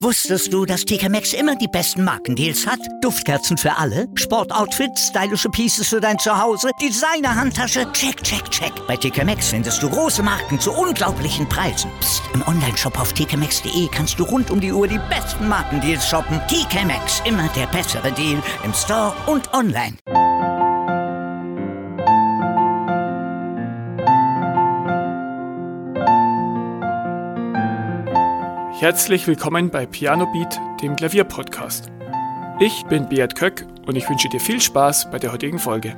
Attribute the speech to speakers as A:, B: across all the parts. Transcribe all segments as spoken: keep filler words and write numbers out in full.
A: Wusstest du, dass T K Maxx immer die besten Markendeals hat? Duftkerzen für alle, Sportoutfits, stylische Pieces für dein Zuhause, Designer-Handtasche, check, check, check. Bei T K Maxx findest du große Marken zu unglaublichen Preisen. Psst. Im Onlineshop auf t k maxx punkt d e kannst du rund um die Uhr die besten Markendeals shoppen. T K Maxx, immer der bessere Deal im Store und online.
B: Herzlich willkommen bei Piano Beat, dem Klavierpodcast. Ich bin Beat Köck und ich wünsche dir viel Spaß bei der heutigen Folge.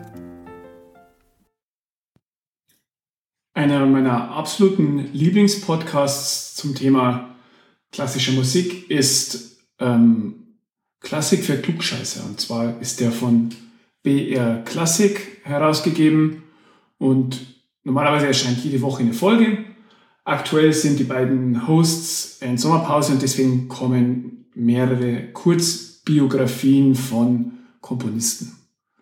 B: Einer meiner absoluten Lieblingspodcasts zum Thema klassische Musik ist ähm, Klassik für Klugscheißer. Und zwar ist der von B R Klassik herausgegeben und normalerweise erscheint jede Woche eine Folge. Aktuell sind die beiden Hosts in Sommerpause und deswegen kommen mehrere Kurzbiografien von Komponisten.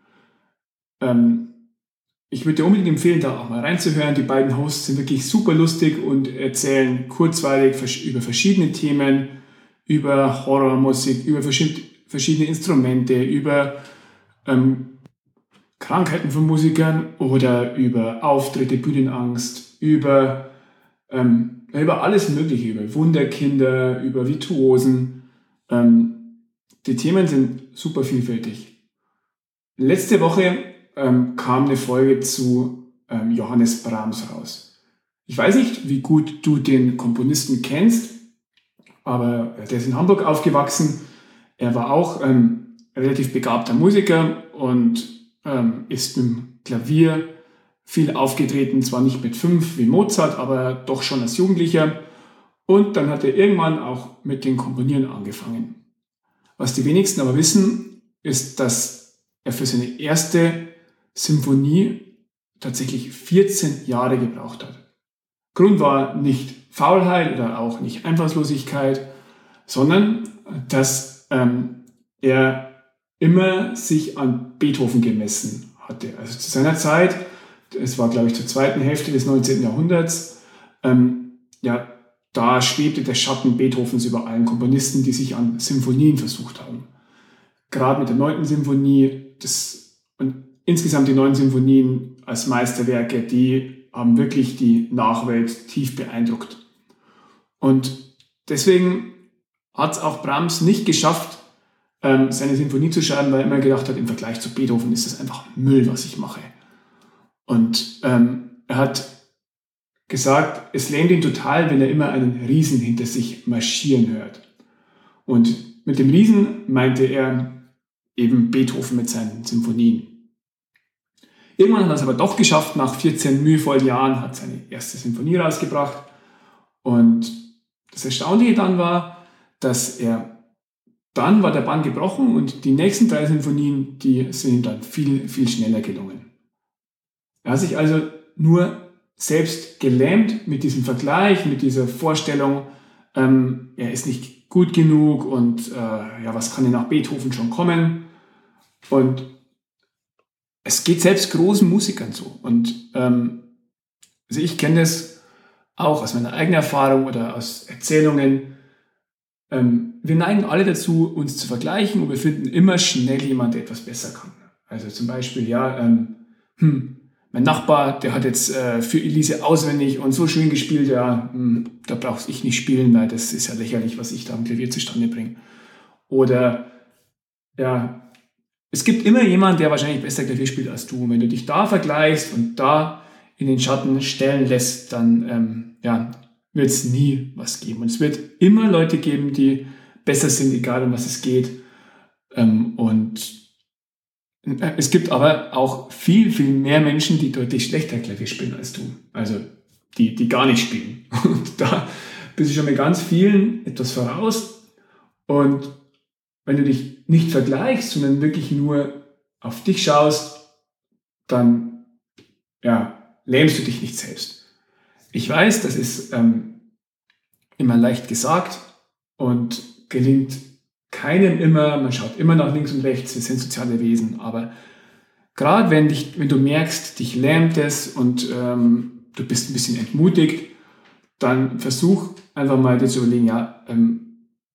B: Ähm, ich würde dir unbedingt empfehlen, da auch mal reinzuhören. Die beiden Hosts sind wirklich super lustig und erzählen kurzweilig über verschiedene Themen, über Horrormusik, über verschiedene Instrumente, über ähm, Krankheiten von Musikern oder über Auftritte, Bühnenangst, über Ähm, über alles Mögliche, über Wunderkinder, über Virtuosen. Ähm, die Themen sind super vielfältig. Letzte Woche ähm, kam eine Folge zu ähm, Johannes Brahms raus. Ich weiß nicht, wie gut du den Komponisten kennst, aber der ist in Hamburg aufgewachsen. Er war auch ähm, relativ begabter Musiker und ähm, ist mit dem Klavier viel aufgetreten, zwar nicht mit fünf wie Mozart, aber doch schon als Jugendlicher. Und dann hat er irgendwann auch mit dem Komponieren angefangen. Was die wenigsten aber wissen, ist, dass er für seine erste Symphonie tatsächlich vierzehn Jahre gebraucht hat. Grund war nicht Faulheit oder auch nicht Einfallslosigkeit, sondern dass ähm, er immer sich an Beethoven gemessen hatte. Also zu seiner Zeit, es war, glaube ich, zur zweiten Hälfte des neunzehnten Jahrhunderts, ähm, ja, da schwebte der Schatten Beethovens über allen Komponisten, die sich an Symphonien versucht haben. Gerade mit der neunten Symphonie, das, und insgesamt die neun Symphonien als Meisterwerke, die haben wirklich die Nachwelt tief beeindruckt. Und deswegen hat es auch Brahms nicht geschafft, ähm, seine Symphonie zu schreiben, weil er immer gedacht hat, im Vergleich zu Beethoven ist das einfach Müll, was ich mache. Und ähm, er hat gesagt, es lähmt ihn total, wenn er immer einen Riesen hinter sich marschieren hört. Und mit dem Riesen meinte er eben Beethoven mit seinen Symphonien. Irgendwann hat er es aber doch geschafft, nach vierzehn mühevollen Jahren hat seine erste Symphonie rausgebracht. Und das Erstaunliche dann war, dass er, dann war der Bann gebrochen und die nächsten drei Symphonien, die sind ihm dann viel, viel schneller gelungen. Er hat sich also nur selbst gelähmt mit diesem Vergleich, mit dieser Vorstellung, ähm, er ist nicht gut genug und äh, ja, was kann denn nach Beethoven schon kommen? Und es geht selbst großen Musikern so. Und ähm, also ich kenne das auch aus meiner eigenen Erfahrung oder aus Erzählungen. Ähm, wir neigen alle dazu, uns zu vergleichen und wir finden immer schnell jemand, der etwas besser kann. Also zum Beispiel, ja, ähm, hm, mein Nachbar, der hat jetzt äh, für Elise auswendig und so schön gespielt, ja, mh, da brauche ich nicht spielen, weil das ist ja lächerlich, was ich da am Klavier zustande bringe. Oder, ja, es gibt immer jemanden, der wahrscheinlich besser Klavier spielt als du. Und wenn du dich da vergleichst und da in den Schatten stellen lässt, dann ähm, ja, wird es nie was geben. Und es wird immer Leute geben, die besser sind, egal um was es geht. Ähm, und es gibt aber auch viel, viel mehr Menschen, die deutlich schlechter Klavier spielen als du. Also die, die gar nicht spielen. Und da bist du schon mit ganz vielen etwas voraus. Und wenn du dich nicht vergleichst, sondern wirklich nur auf dich schaust, dann ja, lähmst du dich nicht selbst. Ich weiß, das ist ähm, immer leicht gesagt und gelingt keinem immer, man schaut immer nach links und rechts, wir sind soziale Wesen, aber gerade wenn, dich, wenn du merkst, dich lähmt es und ähm, du bist ein bisschen entmutigt, dann versuch einfach mal dir zu überlegen, ja, ähm,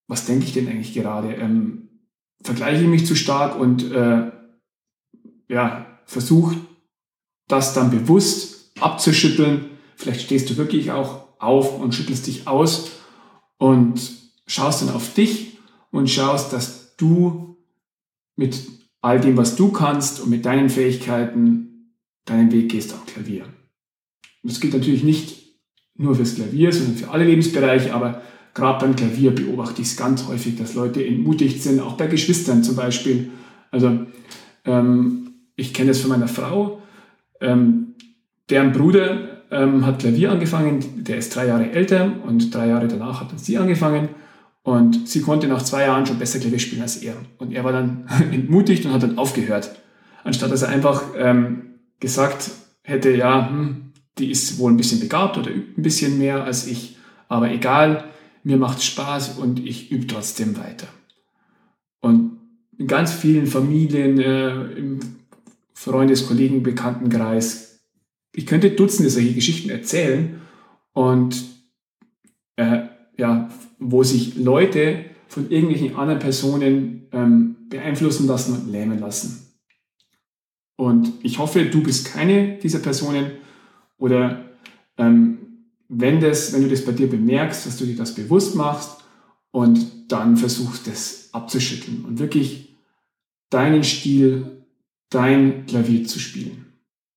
B: was denke ich denn eigentlich gerade? Ähm, vergleiche ich mich zu stark und äh, ja, versuche das dann bewusst abzuschütteln. Vielleicht stehst du wirklich auch auf und schüttelst dich aus und schaust dann auf dich und schaust, dass du mit all dem, was du kannst und mit deinen Fähigkeiten deinen Weg gehst am Klavier. Und das gilt natürlich nicht nur fürs Klavier, sondern für alle Lebensbereiche, aber gerade beim Klavier beobachte ich es ganz häufig, dass Leute entmutigt sind, auch bei Geschwistern zum Beispiel. Also ähm, ich kenne das von meiner Frau, ähm, deren Bruder ähm, hat Klavier angefangen, der ist drei Jahre älter und drei Jahre danach hat dann sie angefangen und sie konnte nach zwei Jahren schon besser Klavier spielen als er. Und er war dann entmutigt und hat dann aufgehört, anstatt dass er einfach ähm, gesagt hätte, ja, hm, die ist wohl ein bisschen begabt oder übt ein bisschen mehr als ich, aber egal, mir macht es Spaß und ich übe trotzdem weiter. Und in ganz vielen Familien, äh, im Freundes-, Kollegen-, Bekanntenkreis, ich könnte Dutzende solche Geschichten erzählen und äh, ja, wo sich Leute von irgendwelchen anderen Personen ähm, beeinflussen lassen und lähmen lassen. Und ich hoffe, du bist keine dieser Personen oder ähm, wenn, das, wenn du das bei dir bemerkst, dass du dir das bewusst machst und dann versuchst, das abzuschütteln und wirklich deinen Stil, dein Klavier zu spielen.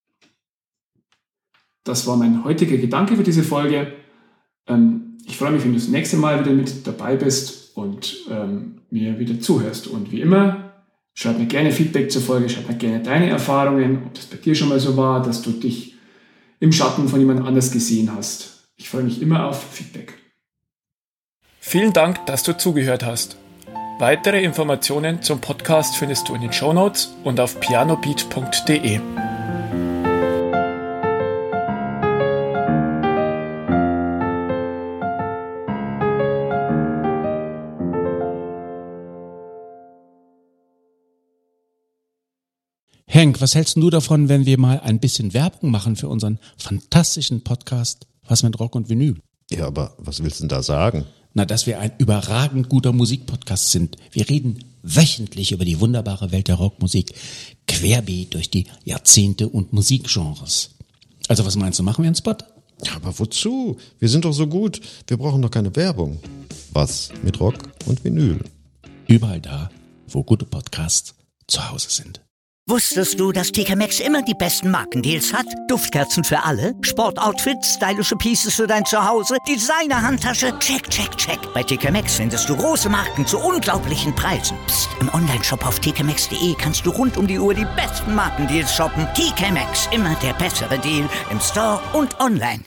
B: Das war mein heutiger Gedanke für diese Folge. Ähm, ich freue mich, wenn du das nächste Mal wieder mit dabei bist und ähm, mir wieder zuhörst. Und wie immer, schreib mir gerne Feedback zur Folge, schreib mir gerne deine Erfahrungen, ob das bei dir schon mal so war, dass du dich im Schatten von jemand anders gesehen hast. Ich freue mich immer auf Feedback. Vielen Dank, dass du zugehört hast. Weitere Informationen zum Podcast findest du in den Shownotes und auf pianobeat punkt de.
C: Henk, was hältst du davon, wenn wir mal ein bisschen Werbung machen für unseren fantastischen Podcast Was mit Rock und Vinyl?
D: Ja, aber was willst du denn da sagen?
C: Na, dass wir ein überragend guter Musikpodcast sind. Wir reden wöchentlich über die wunderbare Welt der Rockmusik, querbeet durch die Jahrzehnte und Musikgenres. Also was meinst du, machen wir einen Spot?
D: Ja, aber wozu? Wir sind doch so gut. Wir brauchen doch keine Werbung. Was mit Rock und Vinyl?
C: Überall da, wo gute Podcasts zu Hause sind.
A: Wusstest du, dass T K Maxx immer die besten Markendeals hat? Duftkerzen für alle, Sportoutfits, stylische Pieces für dein Zuhause, Designer-Handtasche, check, check, check. Bei T K Maxx findest du große Marken zu unglaublichen Preisen. Psst. Im Onlineshop auf t k maxx punkt de kannst du rund um die Uhr die besten Markendeals shoppen. T K Maxx, immer der bessere Deal im Store und online.